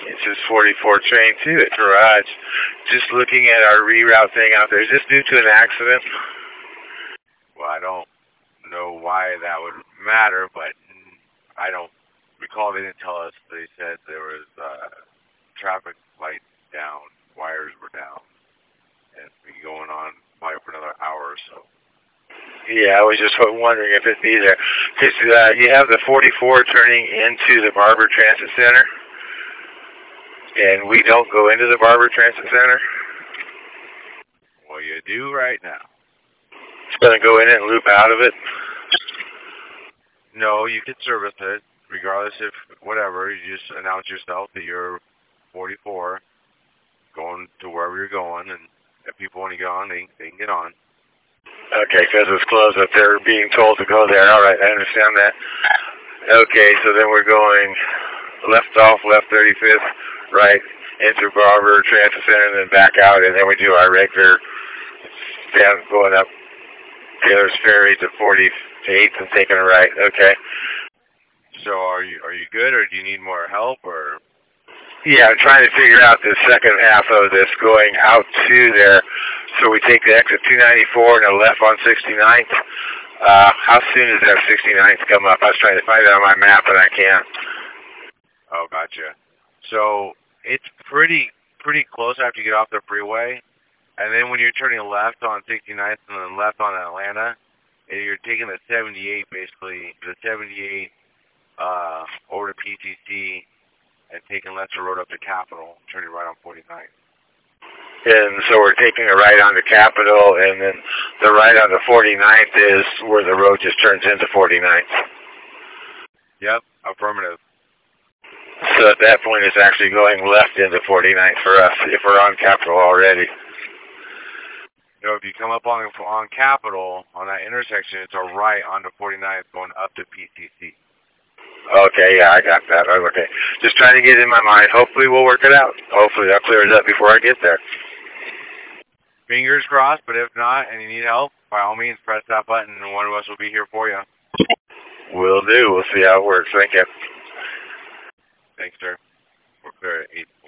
It says 44 train to the garage. Just looking at our reroute thing out there. Is this due to an accident? Well, I don't know why that would matter, but I don't recall. They didn't tell us. They said there was traffic lights down, wires were down, and it's been going on probably for another hour or so. Yeah, I was just wondering if it'd be there. Because you have the 44 turning into the Barber Transit Center, and we don't go into the Barber Transit Center. Well, you do right now. It's going to go in and loop out of it? No, you can service it, regardless if whatever. You just announce yourself that you're 44, going to wherever you're going, and if people want to get on, they can get on. Okay, because it's closed up. They're being told to go there. All right, I understand that. Okay, so then we're going left off, left 35th, right into Barber Transit Center, and then back out, and then we do our regular down going up Taylor's Ferry to 48th and taking a right. Okay. So are you good, or do you need more help, or? Yeah, I'm trying to figure out the second half of this going out to there. So we take the exit 294 and a left on 69th. How soon does that 69th come up? I was trying to find it on my map, and I can't. Oh, gotcha. So it's pretty close after you get off the freeway. And then when you're turning left on 69th and then left on Atlanta, you're taking the 78, basically, the 78 over to PCC and taking left to road up to Capitol, turning right on 49th. And so we're taking a right onto Capitol, and then the right on the 49th is where the road just turns into 49th. Yep, affirmative. So at that point, it's actually going left into 49th for us if we're on Capitol already. You know, if you come up on Capitol, on that intersection, it's a right onto 49th going up to PCC. Okay, yeah, I got that. Okay. Just trying to get it in my mind. Hopefully we'll work it out. Hopefully that clears up before I get there. Fingers crossed, but if not, and you need help, by all means, press that button, and one of us will be here for you. Will do. We'll see how it works. Thank you. Thanks, sir. We're clear at 8.